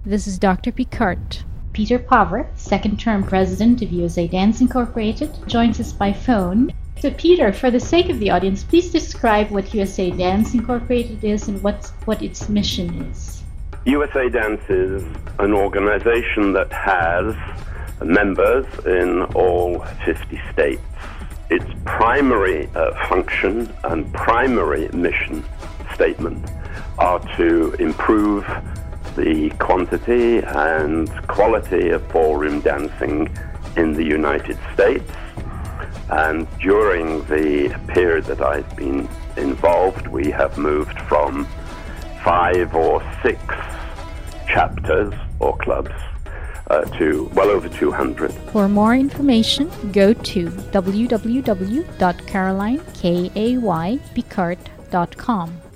This is Dr. Picard. Peter Pawver, second-term president of USA Dance Incorporated, joins us by phone. So Peter, for the sake of the audience, please describe what USA Dance Incorporated is and what its mission is. USA Dance is an organization that has members in all 50 states. Its primary function and primary mission statement are to improve the quantity and quality of ballroom dancing in the United States. And during the period that I've been involved, we have moved from 5 or 6 chapters or clubs to well over 200. For more information, go to www.carolinepicard.com.